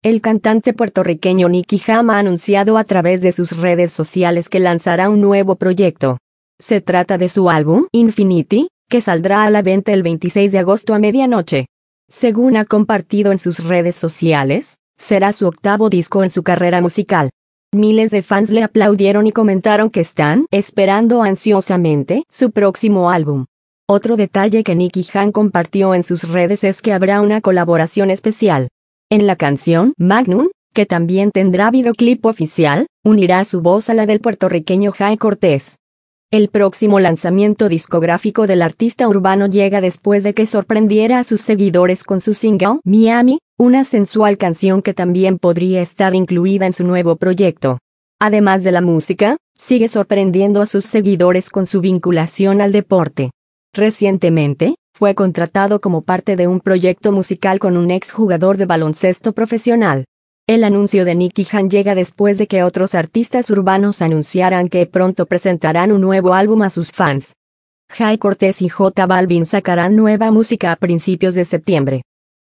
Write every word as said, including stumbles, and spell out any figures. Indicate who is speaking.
Speaker 1: El cantante puertorriqueño Nicky Jam ha anunciado a través de sus redes sociales que lanzará un nuevo proyecto. Se trata de su álbum Infinity, que saldrá a la venta el veintiséis de agosto a medianoche. Según ha compartido en sus redes sociales, será su octavo disco en su carrera musical. Miles de fans le aplaudieron y comentaron que están esperando ansiosamente su próximo álbum. Otro detalle que Nicky Jam compartió en sus redes es que habrá una colaboración especial. En la canción Magnum, que también tendrá videoclip oficial, unirá su voz a la del puertorriqueño Jay Cortés. El próximo lanzamiento discográfico del artista urbano llega después de que sorprendiera a sus seguidores con su single Miami, una sensual canción que también podría estar incluida en su nuevo proyecto. Además de la música, sigue sorprendiendo a sus seguidores con su vinculación al deporte. Recientemente, fue contratado como parte de un proyecto musical con un exjugador de baloncesto profesional. El anuncio de Nicky Jam llega después de que otros artistas urbanos anunciaran que pronto presentarán un nuevo álbum a sus fans. Jay Cortés y J Balvin sacarán nueva música a principios de septiembre.